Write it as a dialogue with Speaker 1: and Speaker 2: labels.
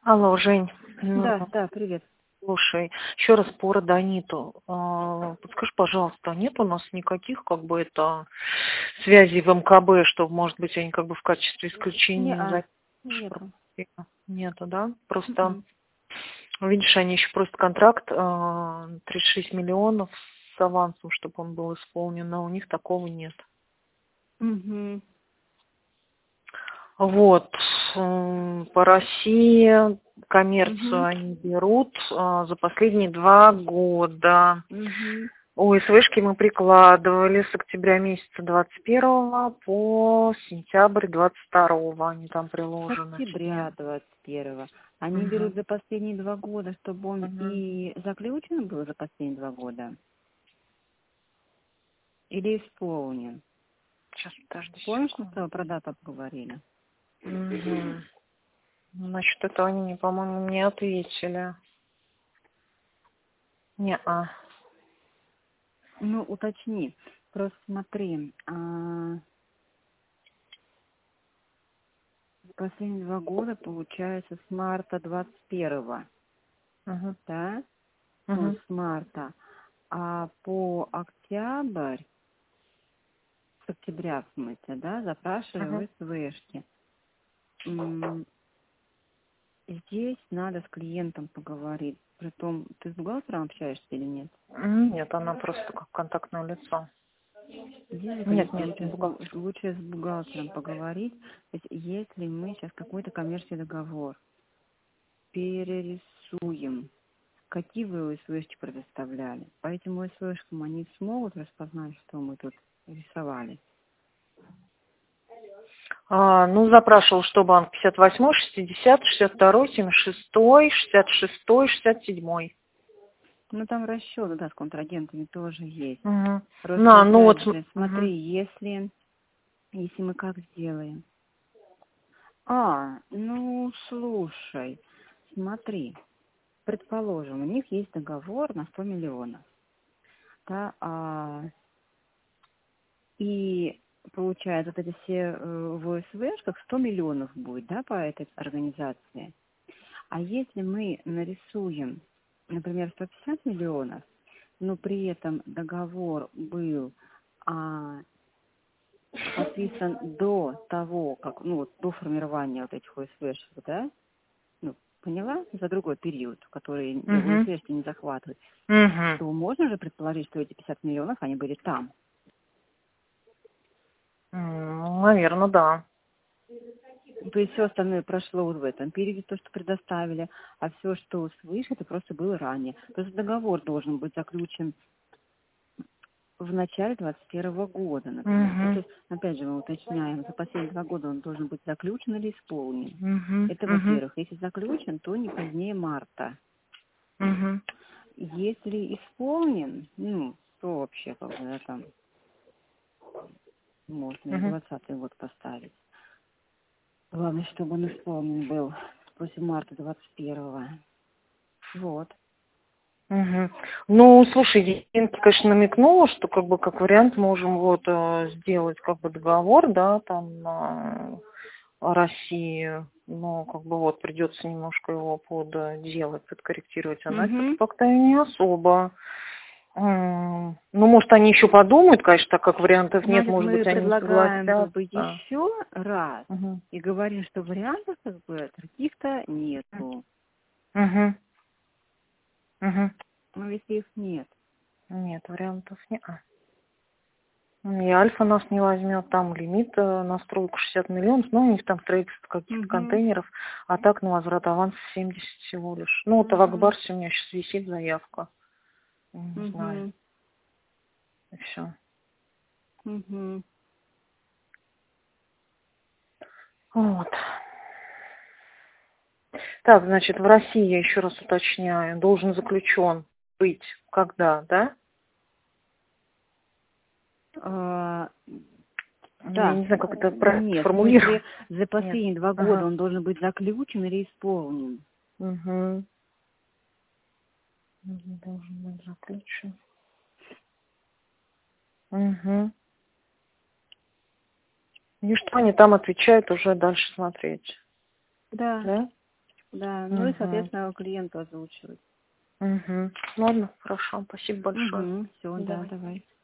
Speaker 1: Алло, Жень.
Speaker 2: Да, да, привет.
Speaker 1: Слушай, еще раз по родониту. Подскажи, пожалуйста, нет у нас никаких это связей в МКБ, что, может быть, они в качестве исключения
Speaker 2: Не-а,
Speaker 1: запишут?
Speaker 2: нету.
Speaker 1: Нету, да? Просто,
Speaker 2: Мгм.
Speaker 1: видишь, они еще просят контракт 36 миллионов с авансом, чтобы он был исполнен, но у них такого нет.
Speaker 2: Мгм.
Speaker 1: Вот, по России коммерцию
Speaker 2: Мгм.
Speaker 1: они берут за последние 2 года.
Speaker 2: Мгм.
Speaker 1: УСВшки мы прикладывали с октября месяца 21 по сентябрь 22 они там
Speaker 2: С
Speaker 1: приложены все.
Speaker 2: октября 21-го. Они берут
Speaker 1: Мгм.
Speaker 2: за последние 2 года, чтобы он
Speaker 1: Мгм.
Speaker 2: и заключен был за последние 2 года, или исполнен.
Speaker 1: Сейчас, подожди
Speaker 2: Помнишь, мы с
Speaker 1: секунду.
Speaker 2: тобой про дату поговорили?
Speaker 1: Мгм. Значит, это они, по-моему, не ответили. Не-а.
Speaker 2: Ну, уточни. Просто смотри, последние 2 года, получается, с марта 21-го,
Speaker 1: Мгм.
Speaker 2: да? Ну,
Speaker 1: Мгм.
Speaker 2: с марта. А по октябрь, с октября, в смысле, да,
Speaker 1: Мгм.
Speaker 2: запрашивали ВСВшки. М, Здесь надо с клиентом поговорить. Притом, ты с бухгалтером общаешься или нет?
Speaker 1: Нет, она просто как контактное лицо.
Speaker 2: Здесь же,
Speaker 1: Нет,
Speaker 2: конечно,
Speaker 1: нет, не бухгалтер.
Speaker 2: лучше с бухгалтером поговорить. То есть, если мы сейчас какой-то коммерческий договор перерисуем, какие вы ОСВшки предоставляли? По этим ОСВшкам они смогут распознать, что мы тут рисовали?
Speaker 1: Ну, запрашивал, что банк 58, 60, 62, 76, 66, 67.
Speaker 2: Ну, там расчеты, да, с контрагентами тоже есть.
Speaker 1: Угу.
Speaker 2: Просто
Speaker 1: Ну вот,
Speaker 2: опять же,
Speaker 1: угу.
Speaker 2: смотри, если мы как сделаем? Ну, слушай, смотри, предположим, у них есть договор на 100 миллионов, да, и получается, вот эти все в ОСВшках 100 миллионов будет, да, по этой организации. А если мы нарисуем, например, 150 миллионов, но при этом договор был подписан до того, как, ну, вот до формирования вот этих ОСВшек, да, ну, поняла, за другой период, который
Speaker 1: Угу.
Speaker 2: ОСВшки не захватывают,
Speaker 1: Угу.
Speaker 2: то можно же предположить, что эти 50 миллионов, они были там.
Speaker 1: Наверное, да.
Speaker 2: То есть все остальное прошло вот в этом периоде, то, что предоставили, а все, что свыше, это просто было ранее. То есть договор должен быть заключен в начале 21 года, например.
Speaker 1: Угу.
Speaker 2: Это, опять же, мы уточняем, за последние 2 года он должен быть заключен или исполнен.
Speaker 1: Угу.
Speaker 2: Это,
Speaker 1: Угу.
Speaker 2: во-первых. Если заключен, то не позднее марта.
Speaker 1: Угу.
Speaker 2: Если исполнен, ну, то вообще, как бы, да, там, можно и
Speaker 1: Угу.
Speaker 2: 20-й год поставить. Главное, чтобы он исполнен был после марта 21-го. Вот.
Speaker 1: Угу. Ну, слушай, Янка, конечно, намекнула, что как вариант можем сделать договор, да, там на России, но придется немножко его подделать, подкорректировать. Она что-то
Speaker 2: Угу.
Speaker 1: как-то не особо. Ну, может, они еще подумают, конечно, так как вариантов нет,
Speaker 2: Значит,
Speaker 1: может
Speaker 2: мы
Speaker 1: быть, они
Speaker 2: предлагаем, как бы,
Speaker 1: согласятся.
Speaker 2: еще раз
Speaker 1: Угу.
Speaker 2: и говорим, что вариантов, как бы, каких-то нету.
Speaker 1: Угу. Угу.
Speaker 2: Но если их нет.
Speaker 1: Нет, вариантов нет. И Альфа нас не возьмет, там лимит на стройку 60 миллионов, ну, у них там строительство каких-то
Speaker 2: Угу.
Speaker 1: контейнеров, а так на возврат аванса 70 всего лишь. Ну, вот в
Speaker 2: Угу.
Speaker 1: Акбарсе у меня сейчас висит заявка. Не знаю.
Speaker 2: Угу.
Speaker 1: И все.
Speaker 2: Угу.
Speaker 1: Вот. Так, значит, в России, я еще раз уточняю, должен заключен быть когда, да? Я
Speaker 2: Да.
Speaker 1: не знаю, как это правильно
Speaker 2: Нет, в
Speaker 1: сформулировать.
Speaker 2: смысле, за
Speaker 1: Нет.
Speaker 2: последние 2 года
Speaker 1: Ага.
Speaker 2: он должен быть заключен или исполнен.
Speaker 1: Угу. Должен быть заключен. Угу. И что они там отвечают, уже дальше смотреть.
Speaker 2: Да.
Speaker 1: Да?
Speaker 2: Да, ну и, соответственно, клиенту озвучивать.
Speaker 1: Ладно, хорошо, спасибо большое.
Speaker 2: Все, да,
Speaker 1: Давай.
Speaker 2: давай.